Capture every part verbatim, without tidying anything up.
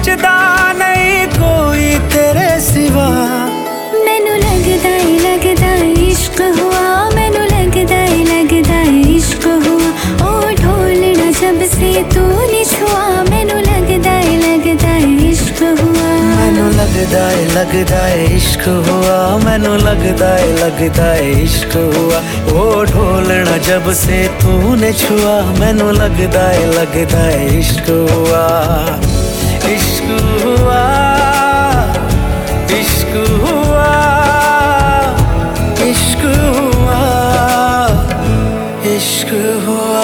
जचदा नहीं कोई तेरे सिवा। मैनू लगदा है लगदा है इश्क हुआ, मैनू लगदा है लगदा है इश्क हुआ। ओ ढोलना जब से तूने छुआ, मैनू लगदा है लगदा है इश्क हुआ। मैनू लगदा है लगदा है इश्क हुआ, मैनू लगदा है लगदा है इश्क हुआ। ओ ढोलना जब से तूने छुआ, मैनू लगदा है लगदा है इश्क हुआ। इश्क हुआ इश्क हुआ इश्क हुआ इश्क हुआ।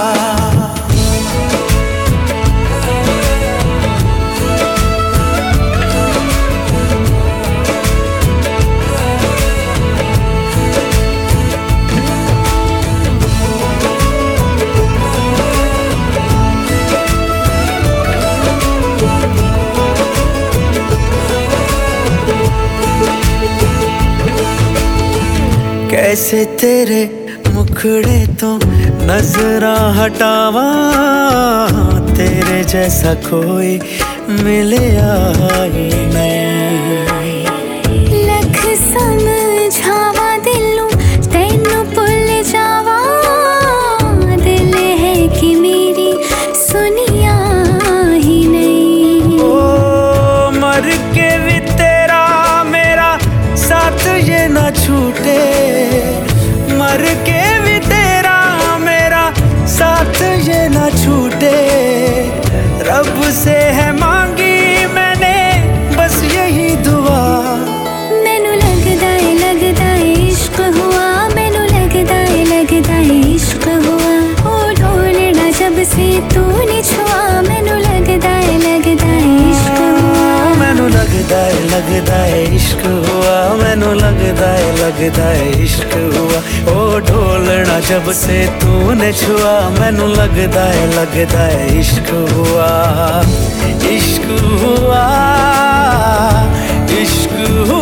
कैसे तेरे मुखड़े तो नजरा हटावा, तेरे जैसा कोई मिले आई नहीं। लख समझावा दिलू तैनू भुल जावा, दिल है कि मेरी सुनिया ही नहीं। ओ मर के भी तेरा मेरा साथ ये ना छूटे, मर के भी तेरा मेरा साथ ये ना छूटे। रब से है मांगी मैंने बस यही दुआ। मैनू लगदा है लगदा है इश्क हुआ, मैनू लगदा है लगदा है इश्क हुआ। ओ ढोलना जब से तूने छुआ, मैनू लगदा है लगदा है इश्क हुआ। मैनू लगदा है लगदा है इश्क हुआ, मैनू लगदा है लगदा है इश्क हुआ। ओ ढोलना जब से तूने छुआ, मैनू लगदा है लगदा है इश्क हुआ। इश्क हुआ इश्क हुआ।